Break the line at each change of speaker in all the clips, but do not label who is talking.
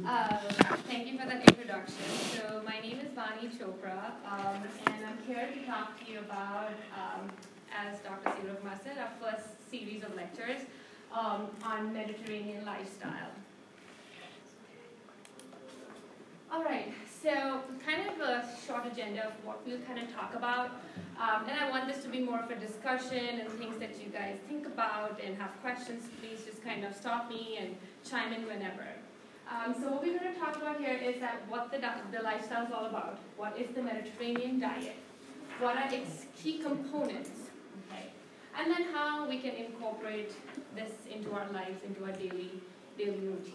Uh, Thank you for that introduction. So my name is Vani Chopra, and I'm here to talk to you about, as Dr. Seeragkumar said, our first series of lectures on Mediterranean lifestyle. All right, so kind of a short agenda of what we'll kind of talk about. And I want this to be more of a discussion and things that you guys think about and have questions. Please just kind of stop me and chime in whenever. So what we're going to talk about here is that what the lifestyle is all about. What is the Mediterranean diet? What are its key components? Okay, and then how we can incorporate this into our lives, into our daily routine.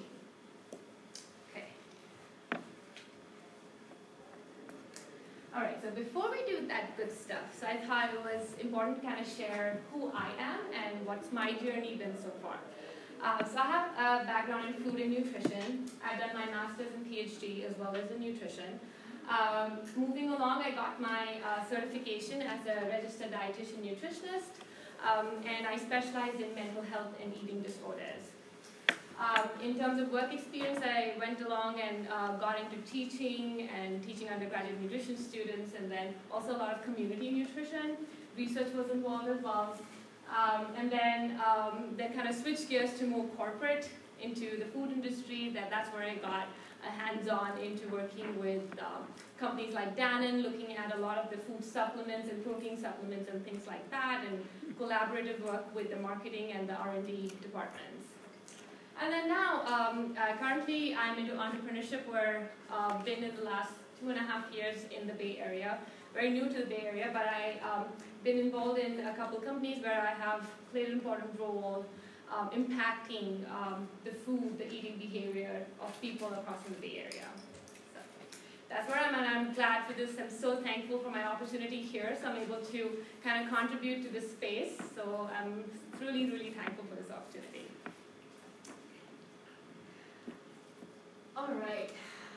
All right, so before we do that good stuff, so I thought it was important to kind of share who I am and what's my journey been so far. So I have a background in food and nutrition. I've done my master's and PhD as well as in nutrition. Moving along, I got my certification as a registered dietitian nutritionist, and I specialize in mental health and eating disorders. In terms of work experience, I went along and got into teaching undergraduate nutrition students, and then also a lot of community nutrition. Research was involved as well. And then kind of switched gears to more corporate into the food industry. That's where I got a hands-on into working with companies like Dannon, looking at a lot of the food supplements and protein supplements and things like that, and collaborative work with the marketing and the R&D departments. And then now, currently I'm into entrepreneurship, where I've been in the last 2.5 years in the Bay Area. Very new to the Bay Area, but I've been involved in a couple companies where I have played an important role impacting the food, the eating behavior of people across the Bay Area. So that's where I'm at. I'm glad for this. I'm so thankful for my opportunity here, so I'm able to kind of contribute to this space. So I'm really, really thankful for this opportunity. All right.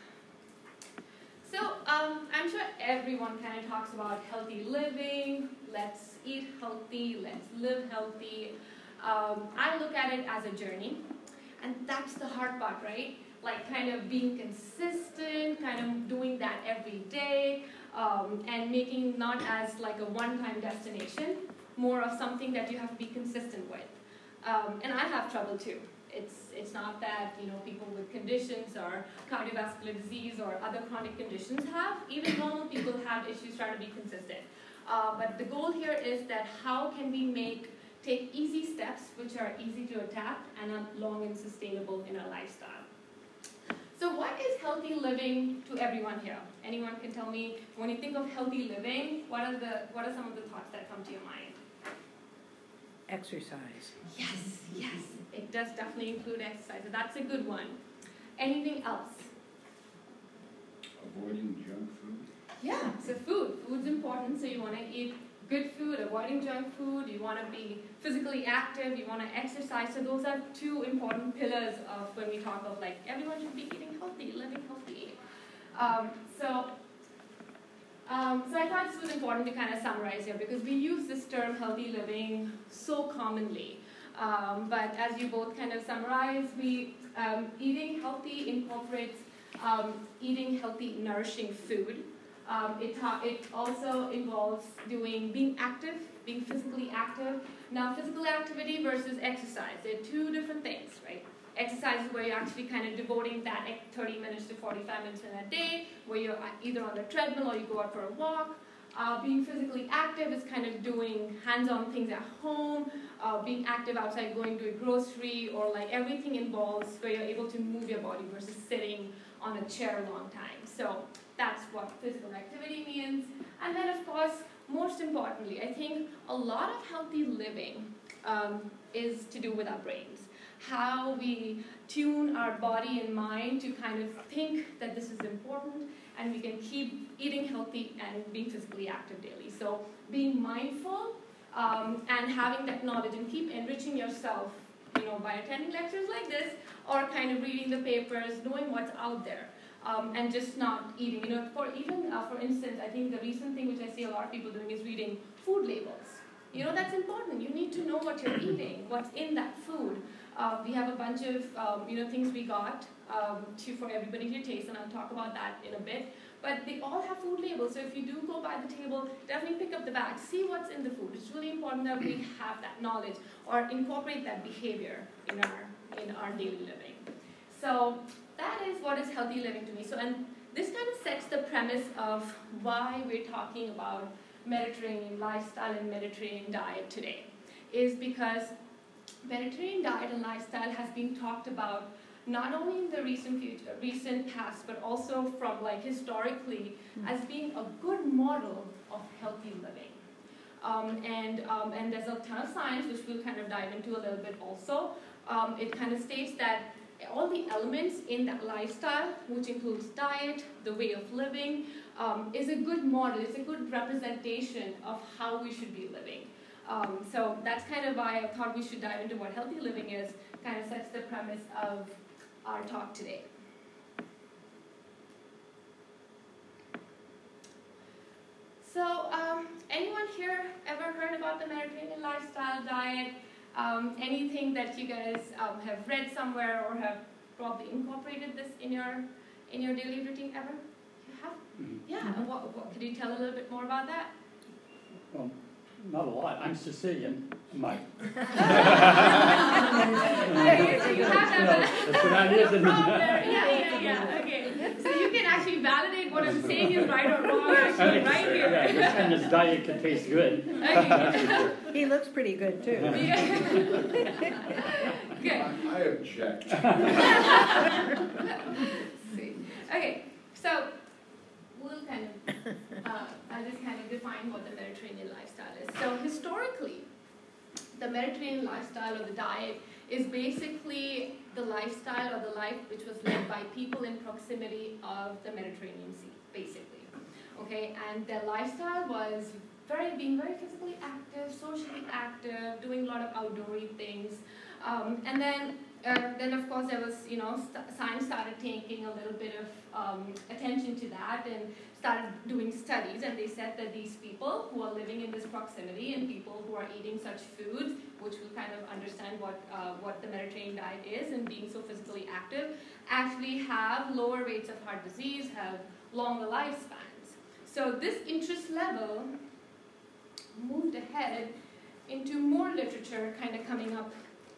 So I'm sure everyone kind of talks about healthy living. Let's eat healthy. Let's live healthy. I look at it as a journey, and that's the hard part, right? Like kind of being consistent, kind of doing that every day, and making not as like a one-time destination, more of something that you have to be consistent with. And I have trouble too. It's not that people with conditions or cardiovascular disease or other chronic conditions have. Even normal people have issues trying to be consistent. But the goal here is that how can we take easy steps which are easy to adapt and are long and sustainable in our lifestyle. So what is healthy living to everyone here? Anyone can tell me, when you think of healthy living, what are some of the thoughts that come to your mind?
Exercise.
Yes. It does definitely include exercise. So that's a good one. Anything else?
Avoiding junk food.
Yeah, so food's important. So you want to eat good food, avoiding junk food. You want to be physically active. You want to exercise. So those are two important pillars of when we talk of like everyone should be eating healthy, living healthy. So I thought this was important to kind of summarize here, because we use this term healthy living so commonly. But as you both kind of summarize, eating healthy incorporates eating healthy, nourishing food. It also involves being active, being physically active. Now, physical activity versus exercise, they're two different things, right? Exercise is where you're actually kind of devoting that 30 minutes to 45 minutes in a day, where you're either on the treadmill or you go out for a walk. Being physically active is kind of doing hands-on things at home, being active outside, going to a grocery, or like everything involves where you're able to move your body versus sitting on a chair a long time. So that's what physical activity means. And then, of course, most importantly, I think a lot of healthy living is to do with our brains. How we tune our body and mind to kind of think that this is important, and we can keep eating healthy and being physically active daily. So being mindful and having that knowledge, and keep enriching yourself, by attending lectures like this, or kind of reading the papers, knowing what's out there, and just not eating. For instance, I think the recent thing which I see a lot of people doing is reading food labels. That's important. You need to know what you're eating, what's in that food. We have a bunch of things we got for everybody to taste, and I'll talk about that in a bit. But they all have food labels, so if you do go by the table, definitely pick up the bag, see what's in the food. It's really important that we have that knowledge or incorporate that behavior in our daily living. So that is what is healthy living to me. And this kind of sets the premise of why we're talking about Mediterranean lifestyle and Mediterranean diet today, is because Mediterranean diet and lifestyle has been talked about not only in the recent past, but also from historically as being a good model of healthy living. And there's a ton of science, which we'll kind of dive into a little bit also. It kind of states that all the elements in that lifestyle, which includes diet, the way of living, is a good model, it's a good representation of how we should be living. So that's kind of why I thought we should dive into what healthy living is, kind of sets the premise of our talk today. So anyone here ever heard about the Mediterranean lifestyle diet? Anything that you guys have read somewhere or have probably incorporated this in your daily routine ever? You have? Mm-hmm. Yeah. What could you tell a little bit more about that?
Well, not a lot. I'm Sicilian. Mike.
You have that.
That's what I is.
Yeah. Okay. So you can actually validate what I'm saying is right or wrong actually right here.
Yeah, this kind of diet can taste good.
Okay.
He looks pretty good too.
Yeah. Good.
I object.
Sweet. Okay. So we'll kind of I'll just kind of define what the Mediterranean lifestyle is. So historically, the Mediterranean lifestyle or the diet is basically the lifestyle or the life which was led by people in proximity of the Mediterranean Sea, basically. Okay, and their lifestyle was being very physically active, socially active, doing a lot of outdoorsy things, and then of course there was science started taking a little bit of attention to that and started doing studies, and they said that these people who are living in this proximity and people who are eating such foods, which will kind of understand what the Mediterranean diet is and being so physically active, actually have lower rates of heart disease, have longer lifespans. So this interest level moved ahead into more literature kind of coming up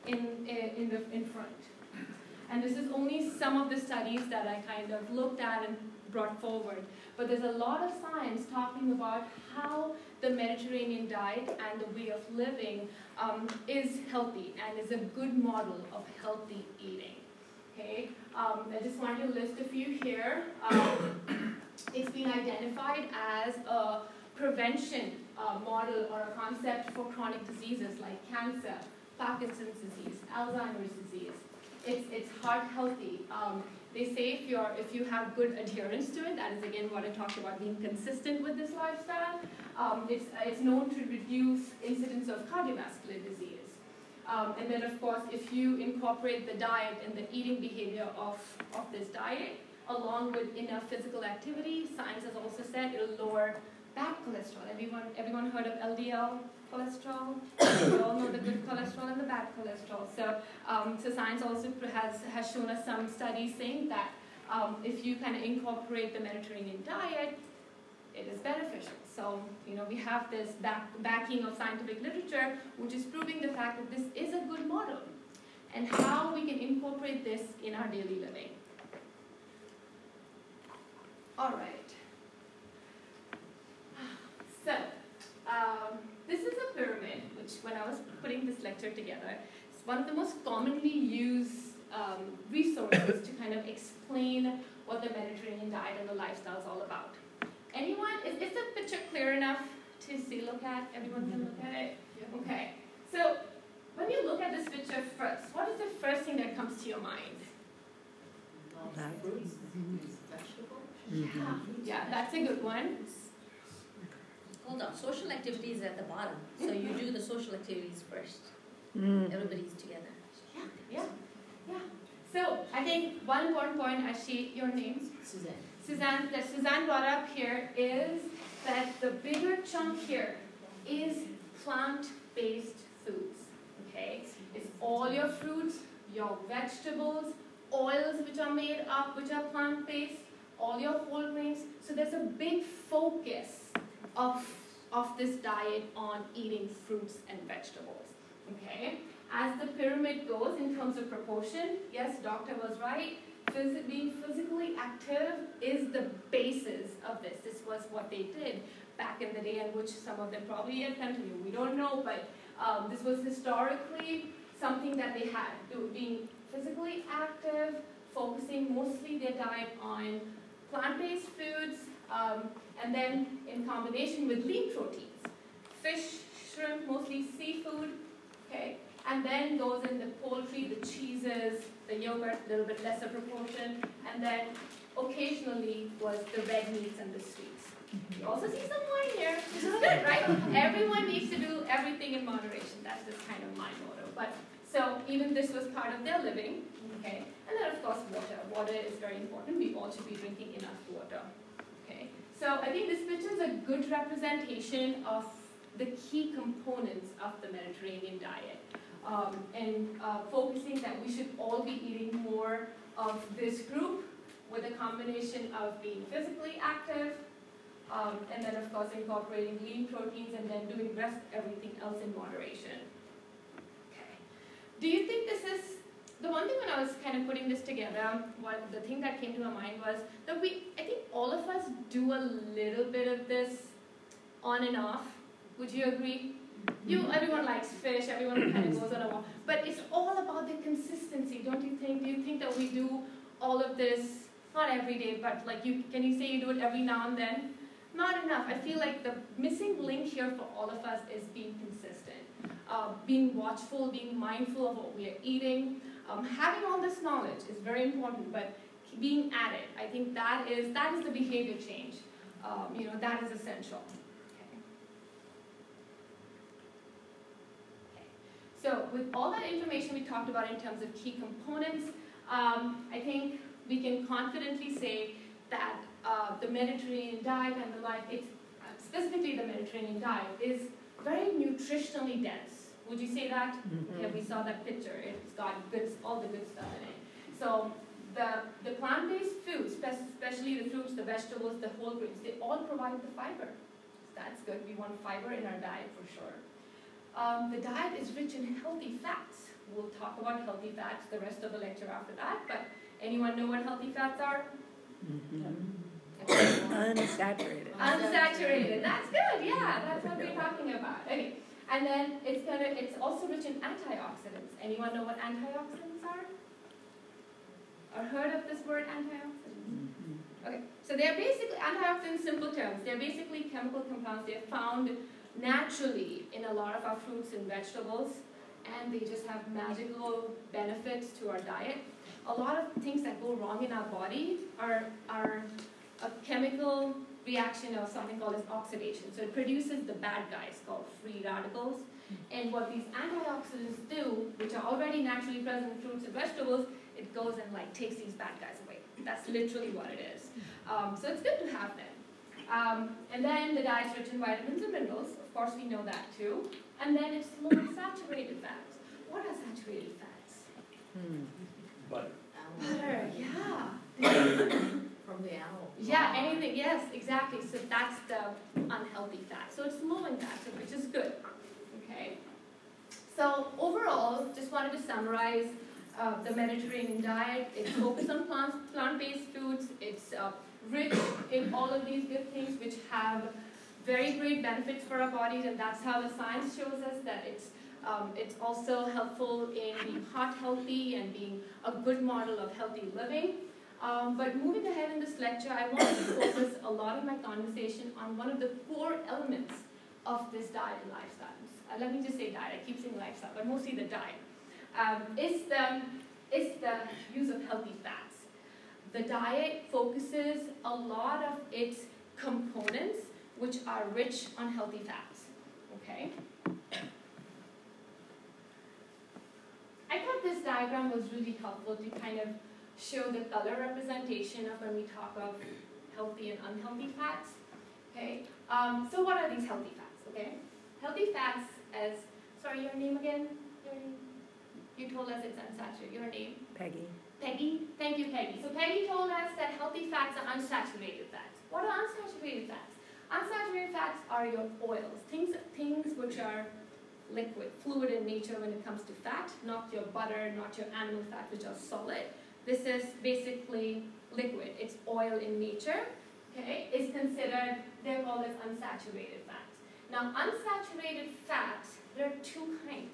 in front. And this is only some of the studies that I kind of looked at and brought forward. But there's a lot of science talking about how the Mediterranean diet and the way of living is healthy and is a good model of healthy eating. Okay, I just want to list a few here. It's been identified as a prevention model or a concept for chronic diseases like cancer, Parkinson's disease, Alzheimer's disease. It's heart healthy. They say if you have good adherence to it, that is again what I talked about, being consistent with this lifestyle, it's known to reduce incidence of cardiovascular disease. And then of course, if you incorporate the diet and the eating behavior of this diet, along with enough physical activity, science has also said it'll lower bad cholesterol. Everyone heard of LDL cholesterol? We all know the good cholesterol and the bad cholesterol. So science also has shown us some studies saying that if you kind of incorporate the Mediterranean diet, it is beneficial. So we have this backing of scientific literature, which is proving the fact that this is a good model, and how we can incorporate this in our daily living. All right. So, this is a pyramid, which when I was putting this lecture together, it's one of the most commonly used resources to kind of explain what the Mediterranean diet and the lifestyle is all about. Anyone, is the picture clear enough to look at? Everyone can look at it? Yeah. Okay. So, when you look at this picture first, what is the first thing that comes to your mind?
Fruits, vegetables.
Yeah, that's a good one.
Hold on, social activities are at the bottom. So you do the social activities first. Everybody's together.
Yeah. So I think one important point, your names? Suzanne, that Suzanne brought up here is that the bigger chunk here is plant-based foods. Okay? It's all your fruits, your vegetables, oils which are made up, which are plant-based, all your whole grains. So there's a big focus of this diet on eating fruits and vegetables, okay? As the pyramid goes in terms of proportion, yes, doctor was right, being physically active is the basis of this. This was what they did back in the day, and which some of them probably yet continue. We don't know, but this was historically something that they had, being physically active, focusing mostly their diet on plant-based foods, and then in combination with lean proteins, fish, shrimp, mostly seafood, okay? And then goes in the poultry, the cheeses, the yogurt, a little bit lesser proportion, and then occasionally was the red meats and the sweets. You also see some wine here, which is good, right? Everyone needs to do everything in moderation. That's just kind of my motto. But so even this was part of their living, okay? And then of course water. Water is very important. We all should be drinking enough water, okay? So I think this picture is a good representation of the key components of the Mediterranean diet. Focusing that we should all be eating more of this group with a combination of being physically active, and then of course incorporating lean proteins, and then doing everything else in moderation. Okay. Do you think this is, the one thing when I was kind of putting this together, the thing that came to my mind was that I think all of us do a little bit of this on and off. Would you agree? Everyone likes fish, everyone kind of goes on a walk, but it's all about the consistency, don't you think? Do you think that we do all of this, not every day, but like can you say you do it every now and then? Not enough. I feel like the missing link here for all of us is being consistent, being watchful, being mindful of what we are eating. Having all this knowledge is very important, but being at it, I think that is the behavior change. That is essential. So with all that information we talked about in terms of key components, I think we can confidently say that the Mediterranean diet and the life, specifically the Mediterranean diet, is very nutritionally dense. Would you say that? Mm-hmm. Okay, we saw that picture. It's got all the good stuff in it. So the plant-based foods, especially the fruits, the vegetables, the whole grains, they all provide the fiber. So that's good. We want fiber in our diet for sure. The diet is rich in healthy fats. We'll talk about healthy fats the rest of the lecture after that, but anyone know what healthy fats are?
Mm-hmm. Unsaturated.
Unsaturated. That's good, yeah, that's what we're talking about. Okay. And then it's also rich in antioxidants. Anyone know what antioxidants are? Or heard of this word, antioxidants? Mm-hmm. Okay, so they're basically, antioxidants, simple terms, they're basically chemical compounds. They're found naturally in a lot of our fruits and vegetables, and they just have magical benefits to our diet. A lot of things that go wrong in our body are a chemical reaction of something called as oxidation. So it produces the bad guys called free radicals. And what these antioxidants do, which are already naturally present in fruits and vegetables, it goes and takes these bad guys away. That's literally what it is. So it's good to have them. And then the diet's rich in vitamins and minerals. Of course, we know that too. And then it's low in saturated fats. What are saturated fats?
Butter.
Butter, yeah.
From the animal.
Yeah, anything, yes, exactly. So that's the unhealthy fat. So it's low in that, which is good. Okay. So overall, just wanted to summarize the Mediterranean diet. It's focused on plant-based foods. It's rich in all of these good things which have very great benefits for our bodies, and that's how the science shows us that it's also helpful in being heart healthy and being a good model of healthy living. But moving ahead in this lecture, I want to focus a lot of my conversation on one of the core elements of this diet and lifestyle. Let me just say diet, I keep saying lifestyle, but mostly the diet. Is the use of healthy fats. The diet focuses a lot of its components which are rich on healthy fats. Okay? I thought this diagram was really helpful to kind of show the color representation of when we talk of healthy and unhealthy fats. Okay? So what are these healthy fats? Okay? Healthy fats as, sorry, your name again? You told us it's unsaturated. Your name?
Peggy.
Peggy? Thank you, Peggy. So Peggy told us that healthy fats are unsaturated fats. What are unsaturated fats? Unsaturated fats are your oils, things which are liquid, fluid in nature when it comes to fat, not your butter, not your animal fat, which are solid. This is basically liquid. It's oil in nature, okay? It's considered, they're called as unsaturated fats. Now, unsaturated fats, there are two kinds,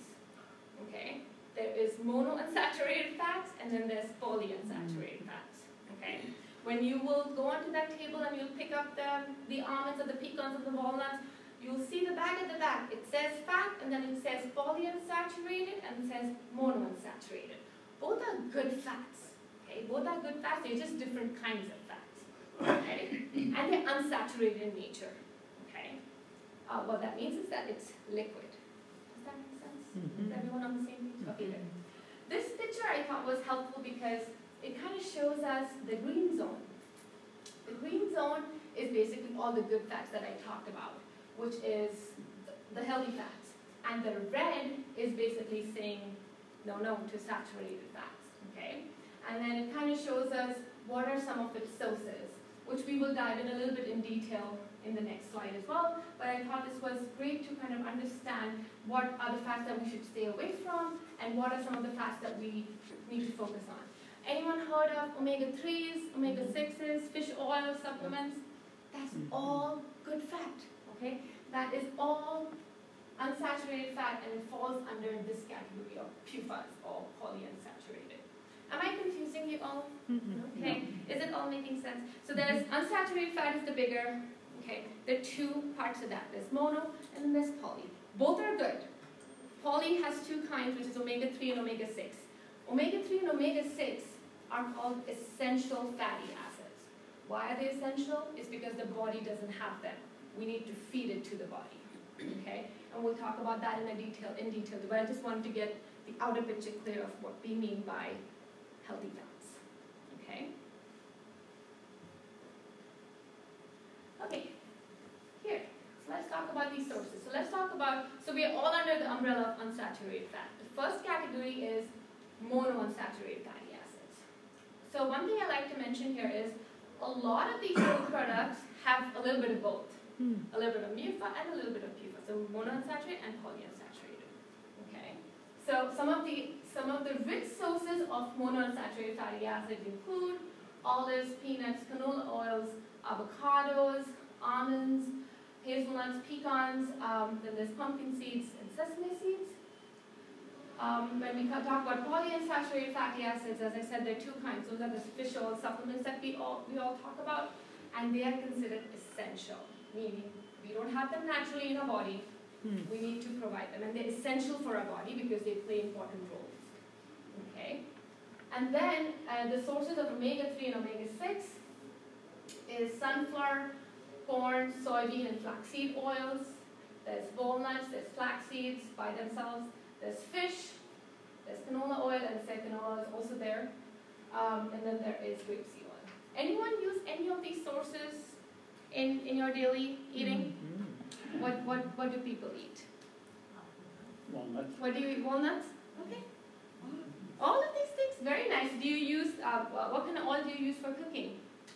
okay? There is monounsaturated fats, and then there's polyunsaturated fats, okay? When you will go onto that table and you'll pick up the almonds or the pecans or the walnuts, you'll see the bag at the back. It says fat, and then it says polyunsaturated, and it says monounsaturated. Both are good fats, okay? Both are good fats, they're just different kinds of fats, okay? And they're unsaturated in nature, okay? What that means is that it's liquid. Does that make sense? Is everyone on the same page? Okay, good. This picture I thought was helpful because it kind of shows us the green zone. The green zone is basically all the good fats that I talked about, which is the healthy fats. And the red is basically saying no to saturated fats, okay? And then it kind of shows us what are some of its sources, which we will dive in a little bit in detail in the next slide as well. But I thought this was great to kind of understand what are the fats that we should stay away from and what are some of the fats that we need to focus on. Anyone heard of omega-3s, omega-6s, fish oil supplements? That's all good fat, okay? That is all unsaturated fat, and it falls under this category of PUFAs or polyunsaturated. Am I confusing you all? Okay. Is it all making sense? So there's unsaturated fat is the bigger. Okay. There are two parts of that. There's mono and then there's poly. Both are good. Poly has two kinds, which is omega-3 and omega-6. Omega-3 and omega-6 are called essential fatty acids. Why are they essential? It's because the body doesn't have them. We need to feed it to the body. Okay? And we'll talk about that in detail, but I just wanted to get the outer picture clear of what we mean by healthy fats. Okay? Okay. Here. So let's talk about these sources. So we are all under the umbrella of unsaturated fat. The first category is monounsaturated fatty acids. So one thing I like to mention here is a lot of these food products have a little bit of both. A little bit of MUFA and a little bit of PUFA. So monounsaturated and polyunsaturated. Okay. So some of the rich sources of monounsaturated fatty acids include olives, peanuts, canola oils, avocados, almonds, hazelnuts, pecans, then there's pumpkin seeds and sesame seeds. When we talk about polyunsaturated fatty acids, as I said, there are two kinds. Those are the fish oil supplements that we all talk about, and they are considered essential, meaning we don't have them naturally in our body. We need to provide them, and they're essential for our body because they play important roles. Okay, and then the sources of omega-3 and omega-6 is sunflower, corn, soybean, and flaxseed oils. There's walnuts, there's flax seeds by themselves. There's fish, there's canola oil, and said canola is also there. And then there is rapeseed oil. Anyone use any of these sources in your daily eating? What do people eat?
Walnuts.
What do you eat? Walnuts? Okay. All of these things, very nice. Do you use, what kind of oil do you use for cooking?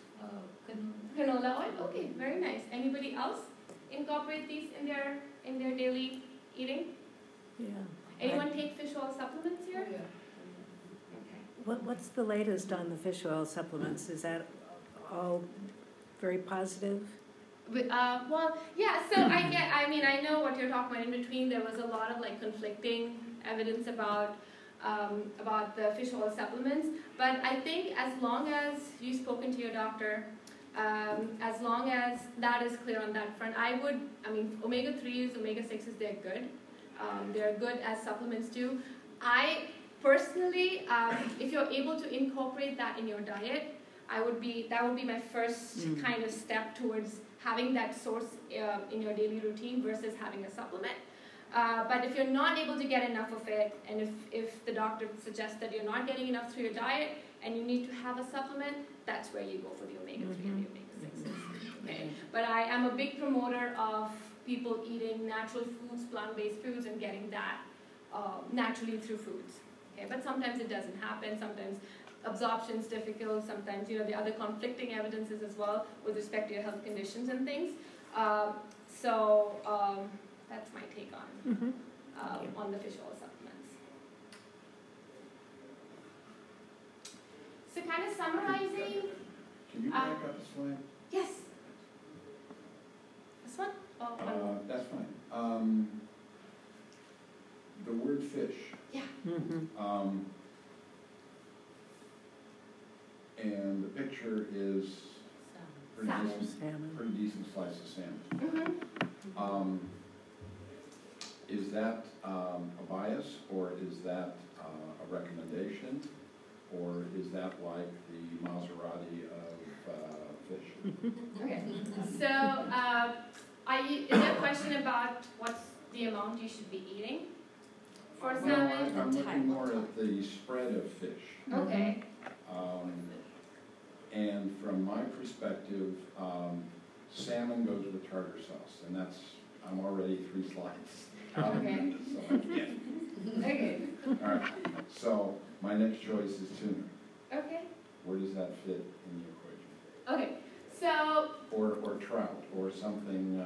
Canola oil? Okay, very nice. Anybody else incorporate these in their daily eating?
Yeah.
Anyone take fish oil supplements here?
Yeah.
Okay.
What's the latest on the fish oil supplements? Is that all very positive?
Well, yeah. So I know what you're talking about. In between, there was a lot of conflicting evidence about the fish oil supplements. But I think as long as you've spoken to your doctor, as long as that is clear on that front, omega-3s, omega-6s, they're good. They're good as supplements too. I personally, if you're able to incorporate that in your diet, that would be my first kind of step towards having that source in your daily routine versus having a supplement. But if you're not able to get enough of it, and if the doctor suggests that you're not getting enough through your diet and you need to have a supplement, that's where you go for the omega-3 and the omega-6s. Okay. But I am a big promoter of people eating natural foods, plant-based foods, and getting that naturally through foods. Okay, but sometimes it doesn't happen. Sometimes absorption is difficult. Sometimes there are other conflicting evidences as well with respect to your health conditions and things. That's my take on the fish oil supplements. So kind of summarizing.
Can you back up a slide?
Yes. This one? Oh,
That's fine. The word fish.
yeah.
And the picture is
Salmon.
pretty decent slice of salmon.
Mm-hmm.
Is that a bias, or is that a recommendation, or is that like the Maserati of fish?
Okay. So, is there a question about what's the amount you should be eating for
No,
salmon?
I'm looking more at the spread of fish.
Okay.
And from my perspective, salmon goes with tartar sauce, and I'm already 3 slides out of
Okay.
it, so I can't.
Okay.
All right, so my next choice is tuna.
Okay.
Where does that fit in the equation?
Okay. So,
Or trout, or something,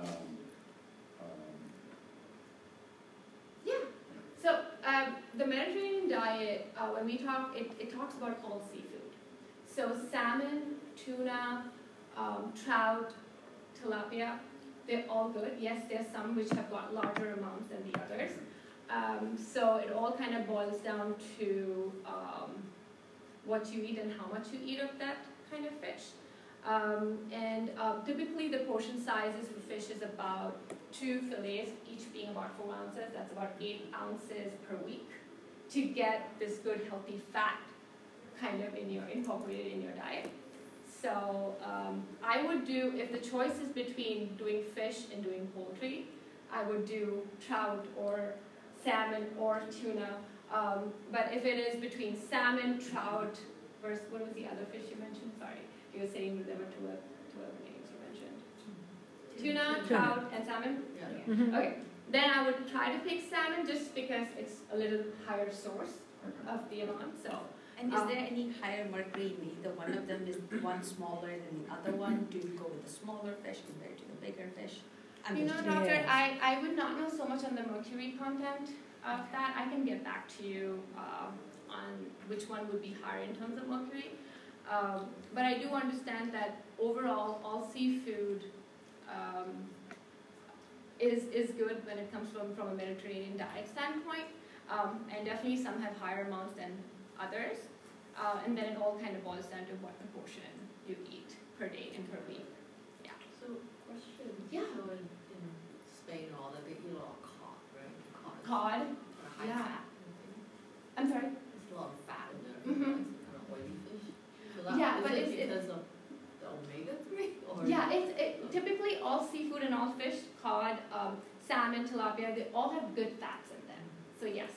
yeah. So, the Mediterranean diet, when we talk, it talks about all seafood. So, salmon, tuna, trout, tilapia, they're all good. Yes, there's some which have got larger amounts than the others. So, it all kind of boils down to what you eat and how much you eat of that kind of fish. Typically the portion sizes for fish is about 2 fillets, each being about 4 ounces. That's about 8 ounces per week to get this good healthy fat kind of incorporated in your diet. So I would do, if the choice is between doing fish and doing poultry, I would do trout or salmon or tuna. But if it is between salmon, trout, versus, what was the other fish you mentioned? Sorry, you were saying there were two other names you mentioned. Tuna, trout, and salmon?
Yeah.
Okay, then I would try to pick salmon just because it's a little higher source of the amount, so.
And is there any higher mercury in either one of them? Is one smaller than the other one? Do you go with the smaller fish compared to the bigger fish?
Doctor, I would not know so much on the mercury content of that. I can get back to you on which one would be higher in terms of mercury. But I do understand that overall, all seafood is good when it comes from a Mediterranean diet standpoint. And definitely some have higher amounts than others. And then it all kind of boils down to what proportion you eat per day and per week. Yeah.
So, question.
Yeah.
So in Spain, all that they eat a lot of cod, right?
Cod.
High
Yeah.
fat.
I'm sorry?
There's a lot of fat in there.
Mhm.
It's kind of oily fish. So that,
Yeah,
is
but
it
it's-
because of the omega-3? Or
Yeah, typically all seafood and all fish, cod, salmon, tilapia, they all have good fats in them. So yes.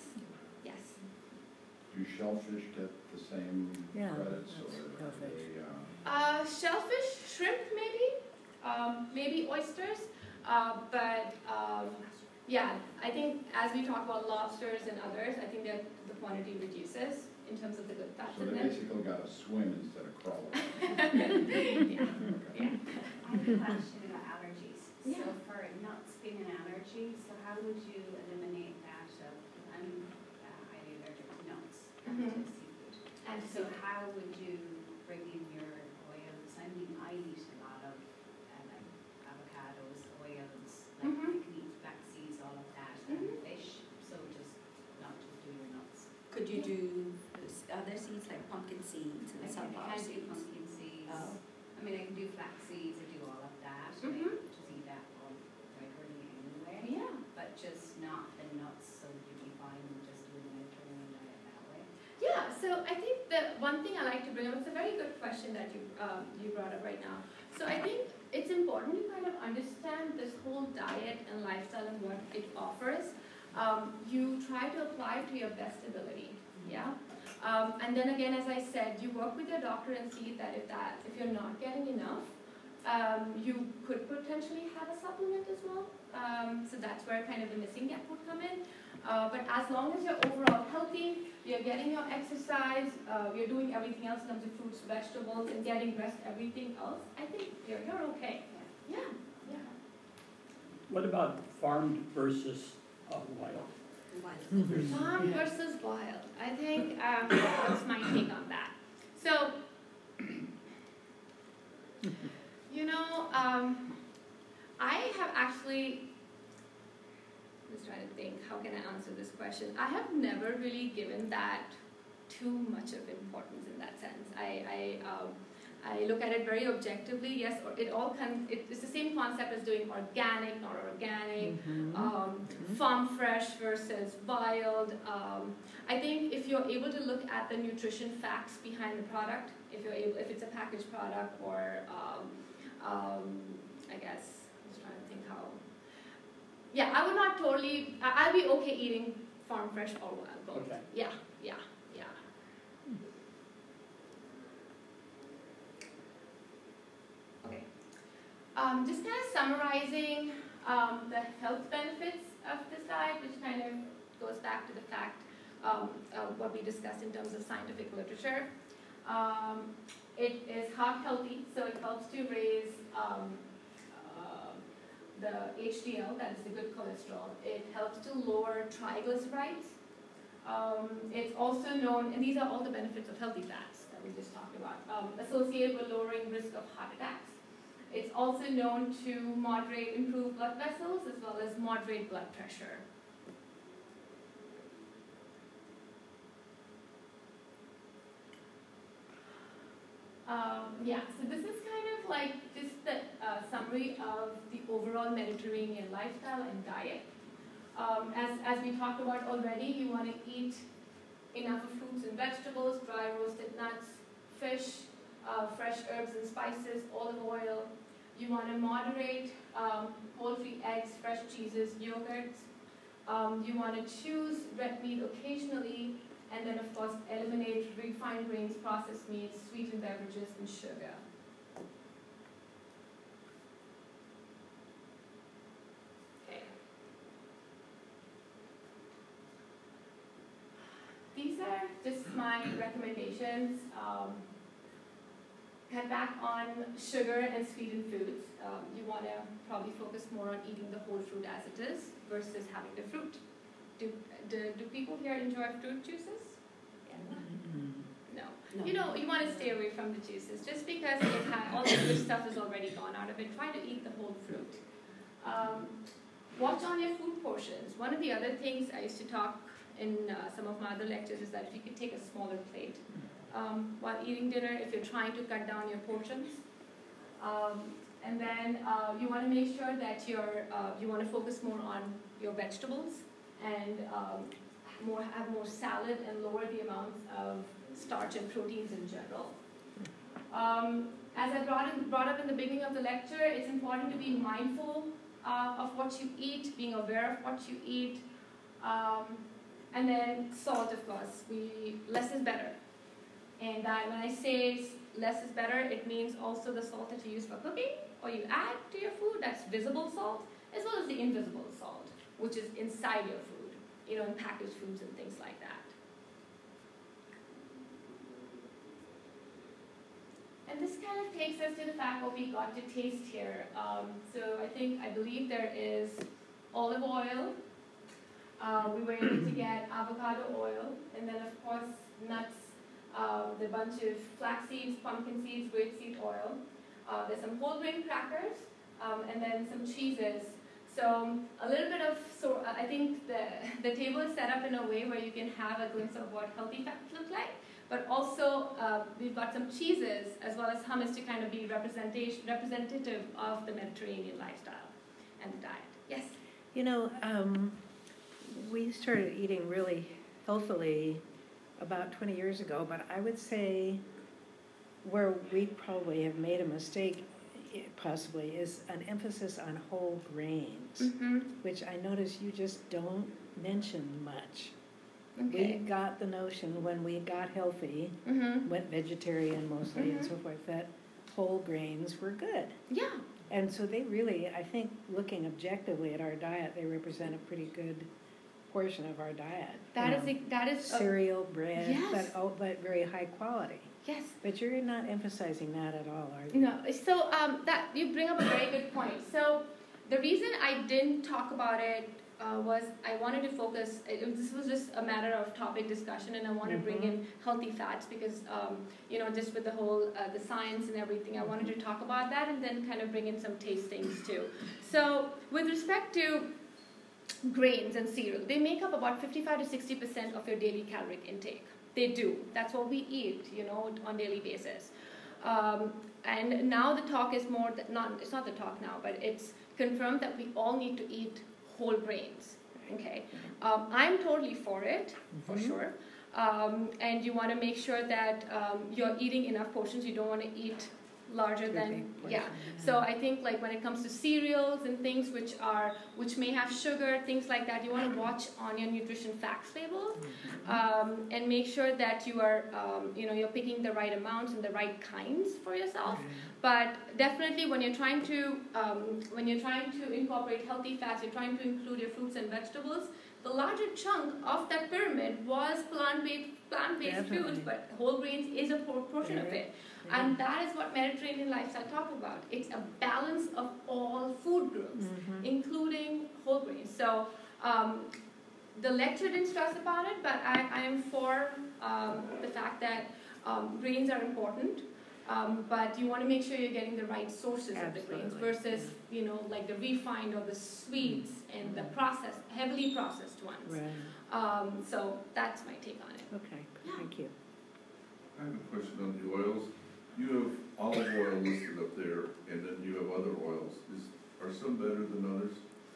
Do shellfish get the same
Yeah,
credits,
that's
or
shellfish.
Shellfish, shrimp maybe oysters, but yeah, I think as we talk about lobsters and others, I think that the quantity reduces in terms of the good fats
So
in
they
them.
basically got to swim instead of crawl.
Yeah.
Okay.
I have a question about allergies.
Yeah.
So for nuts being an allergy, so how would you eliminate that of, I'm highly allergic to nuts and to
Mhm.
seafood.
And
So how would you bring in your oils? I mean, I eat a lot of like avocados, oils, like
Mhm.
I can eat flax seeds, all of that, and
Mhm.
fish. So just not just do your nuts.
Could you do other seeds like pumpkin seeds and
I
sunflower
can do
seeds?
pumpkin seeds.
Oh.
I mean, I can do flax seeds, I do all of that.
Mhm.
I just eat that all regularly anyway.
Yeah.
But just not the nuts, so you'd be fine with just doing the Mediterranean diet that way.
Yeah, so I think the one thing I like to bring up, it's a very good question that you brought up right now. So I think it's important to kind of understand this whole diet and lifestyle and what it offers. You try to apply to your best ability, yeah? And then again, as I said, you work with your doctor and see that if you're not getting enough, you could potentially have a supplement as well. So that's where kind of the missing gap would come in. But as long as you're overall healthy, you're getting your exercise, you're doing everything else in terms of fruits, vegetables, and getting rest, everything else, I think you're okay. Yeah, yeah.
What about farmed versus wild?
Farm versus wild. I think that's my take on that. So, I have actually, I'm just trying to think, how can I answer this question? I have never really given that too much of importance in that sense. I look at it very objectively. Yes, or it's the same concept as doing organic, not organic, farm fresh versus wild. I think if you're able to look at the nutrition facts behind the product, if it's a packaged product, or I guess I was trying to think how. Yeah, I would not totally. I'll be okay eating farm fresh or wild both.
Okay.
Yeah. Okay. Just kind of summarizing the health benefits of this diet, which kind of goes back to the fact what we discussed in terms of scientific literature. It is heart healthy, so it helps to raise the HDL, that is the good cholesterol. It helps to lower triglycerides. It's also known, and these are all the benefits of healthy fats that we just talked about, associated with lowering risk of heart attacks. It's also known to improve blood vessels, as well as moderate blood pressure. So this is kind of like just the summary of the overall Mediterranean lifestyle and diet. As we talked about already, you want to eat enough of fruits and vegetables, dry roasted nuts, fish, fresh herbs and spices, olive oil. You want to moderate poultry, eggs, fresh cheeses, yogurts. You want to choose red meat occasionally, and then of course eliminate refined grains, processed meats, sweetened beverages, and sugar. Okay. These are just my recommendations. Cut back on sugar and sweetened foods. You want to probably focus more on eating the whole fruit as it is versus having the fruit. Do people here enjoy fruit juices? Yeah. No. You want to stay away from the juices just because all the good stuff is already gone out of it. Try to eat the whole fruit. Watch on your food portions. One of the other things I used to talk in some of my other lectures is that if you could take a smaller plate while eating dinner, if you're trying to cut down your portions. And then you want to make sure that you want to focus more on your vegetables and have more salad and lower the amounts of starch and proteins in general. As I brought up in the beginning of the lecture, it's important to be mindful of what you eat, being aware of what you eat, and then salt, of course. Less is better. And when I say less is better, it means also the salt that you use for cooking or you add to your food, that's visible salt, as well as the invisible salt, which is inside your food, in packaged foods and things like that. And this kind of takes us to the fact what we got to taste here. I believe there is olive oil. We were able to get avocado oil, and then of course nuts, the bunch of flax seeds, pumpkin seeds, grapeseed oil. There's some whole grain crackers, and then some cheeses. So a little bit of, I think the table is set up in a way where you can have a glimpse of what healthy fats look like, but also we've got some cheeses as well as hummus to kind of be representative of the Mediterranean lifestyle and the diet. Yes?
We started eating really healthily about 20 years ago, but I would say where we probably have made a mistake possibly is an emphasis on whole grains, which I notice you just don't mention much.
Okay.
We got the notion when we got healthy, went vegetarian mostly and so forth, that whole grains were good.
Yeah.
And so they really, I think, looking objectively at our diet, they represent a pretty good portion of our diet.
That is
cereal, bread,
yes.
but very high quality.
Yes.
But you're not emphasizing that at all, are you?
No. So that you bring up a very good point. So the reason I didn't talk about it was I wanted to focus. This was just a matter of topic discussion, and I wanted to bring in healthy fats because just with the whole the science and everything, I wanted to talk about that and then kind of bring in some tastings too. So with respect to grains and cereal, they make up about 55 to 60% of your daily caloric intake. They do. That's what we eat, on daily basis. And now the talk is more it's not the talk now, but it's confirmed that we all need to eat whole grains. Okay, I'm totally for it, for sure. And you want to make sure that you're eating enough portions. You don't want to eat larger than So I think like when it comes to cereals and things which may have sugar, things like that, you want to watch on your nutrition facts label and make sure that you are you're picking the right amounts and the right kinds for yourself. But definitely when you're trying to incorporate healthy fats, you're trying to include your fruits and vegetables. The larger chunk of that pyramid was plant-based foods, but whole grains is a portion of it. And that is what Mediterranean lifestyle talk about. It's a balance of all food groups, including whole grains. So the lecture didn't stress about it, but I am for the fact that grains are important. But you want to make sure you're getting the right sources of the grains versus, like the refined or the sweets and the heavily processed ones.
Right.
So that's my take on it.
Okay, thank you.
I have a question on the oils. You have olive oil listed up there, and then you have other oils. Are some better than others?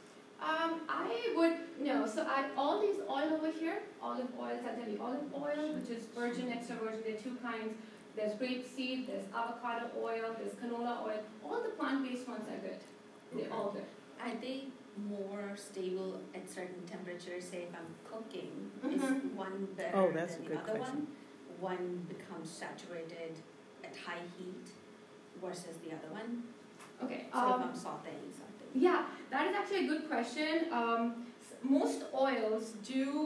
So all these oil over here, olive oils, I'll tell you, olive oil, which is virgin, extra virgin, there are two kinds. There's grapeseed, there's avocado oil, there's canola oil. All the plant-based ones are good. They're all good.
Are they more stable at certain temperatures? Say if I'm cooking, is one better than the other one? One becomes saturated at high heat versus the other one?
Okay.
So if I'm sauteing something.
Yeah, that is actually a good question. Most oils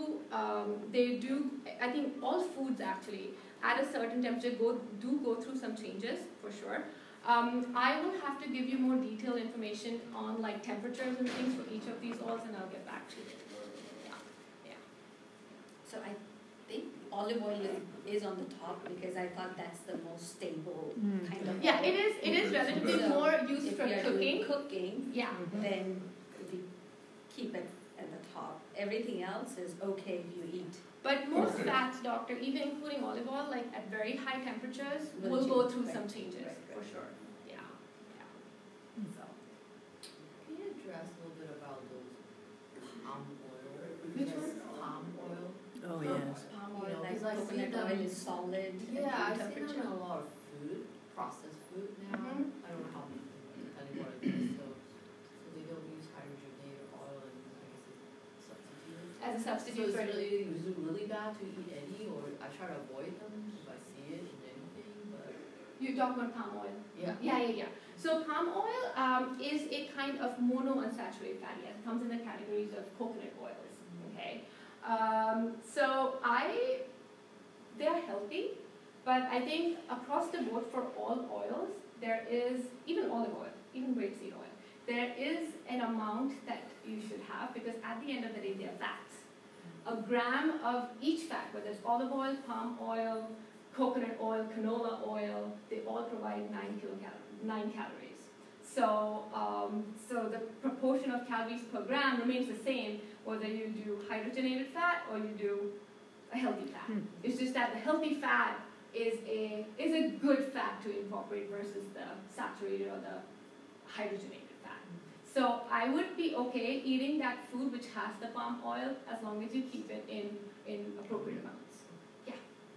I think all foods actually, at a certain temperature do go through some changes, for sure. I will have to give you more detailed information on like temperatures and things for each of these oils, and I'll get back to you. Yeah.
So I think olive oil is on the top because I thought that's the most stable kind of
Yeah,
oil.
it is relatively
So
more used for
if
cooking.
you're cooking,
Yeah.
then we keep it at the top. Everything else is okay if you eat.
But most fats, doctor, even including olive oil, like at very high temperatures, will go through some changes, for sure. Yeah. So.
Can you address a little bit about those palm oil?
Which one?
Palm oil.
Oh, yes.
Palm
You
oil,
know, like
because I see
coconut
them.
oil is solid
Yeah,
at
I
room
see them
temperature.
in a lot of food, processed food now. I don't know how, depending what it is. So they don't use hydrogenated oil and I guess it's substituted.
As a
So
substitute for
is it really bad to eat any, or I try to avoid them if I see it in anything, but
you talk about palm oil.
yeah.
Yeah. So palm oil is a kind of monounsaturated fatty acid. It comes in the categories of coconut oils. Okay. They are healthy, but I think across the board for all oils, there is, even olive oil, even grapeseed oil, there is an amount that you should have because at the end of the day, they are fats. A gram of each fat, whether it's olive oil, palm oil, coconut oil, canola oil, they all provide 9 calories. So, so the proportion of calories per gram remains the same whether you do hydrogenated fat or you do a healthy fat. It's just that the healthy fat is a good fat to incorporate versus the saturated or the hydrogenated fat. So I would be okay eating that food which has the palm oil as long as you keep it in appropriate amounts. Yeah.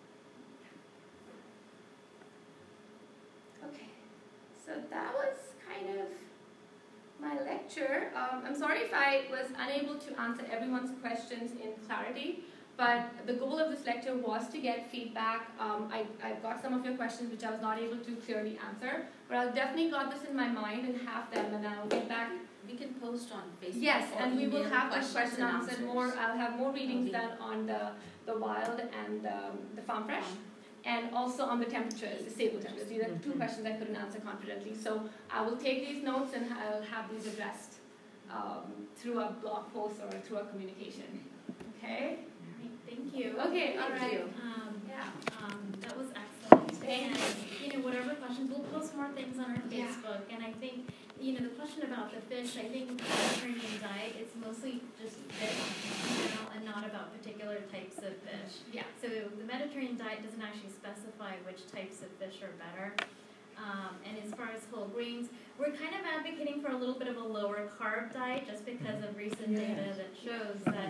Okay. So that was kind of my lecture. I'm sorry if I was unable to answer everyone's questions in clarity, But the goal of this lecture was to get feedback. I've got some of your questions which I was not able to clearly answer, but I'll definitely got this in my mind and have them, and I'll get back.
We can post on Facebook.
Yes, and we will
email
have the
questions
question
and
answered
answers.
more. I'll have more readings done on the wild and the farm fresh, and also on the temperatures, the stable temperatures. These are two questions I couldn't answer confidently. So I will take these notes and I'll have these addressed through a blog post or through a communication. Okay?
Thank you.
Okay, all
Thank
right.
you.
That was excellent.
Thank
And, whatever questions, we'll post more things on our Facebook. And I think, the question about the fish, I think the Mediterranean diet is mostly just fish in general and not about particular types of fish.
Yeah.
So the Mediterranean diet doesn't actually specify which types of fish are better. And as far as whole grains, we're kind of advocating for a little bit of a lower carb diet just because of recent data that shows that,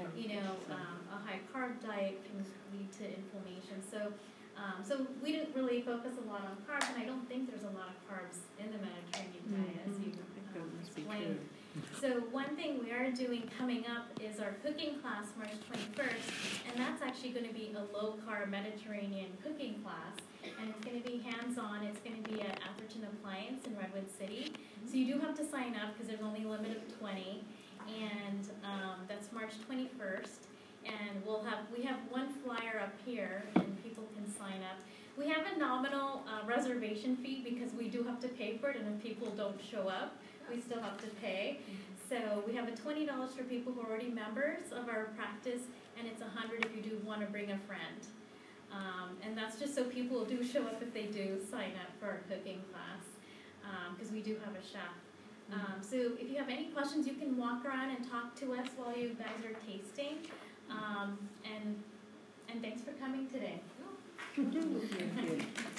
a high carb diet can lead to inflammation. So we didn't really focus a lot on carbs, and I don't think there's a lot of carbs in the Mediterranean diet, as you explained. So one thing we are doing coming up is our cooking class, March 21st, and that's actually going to be a low-carb Mediterranean cooking class, and it's going to be hands-on. It's going to be at Atherton Appliance in Redwood City. So you do have to sign up because there's only a limit of 20, and that's March 21st. And we have one flyer up here, and people can sign up. We have a nominal reservation fee because we do have to pay for it, and if people don't show up, we still have to pay. So we have a $20 for people who are already members of our practice, and it's $100 if you do want to bring a friend. And that's just so people do show up if they do sign up for our cooking class, because we do have a chef. So if you have any questions, you can walk around and talk to us while you guys are tasting. And thanks for coming today.
Thank you.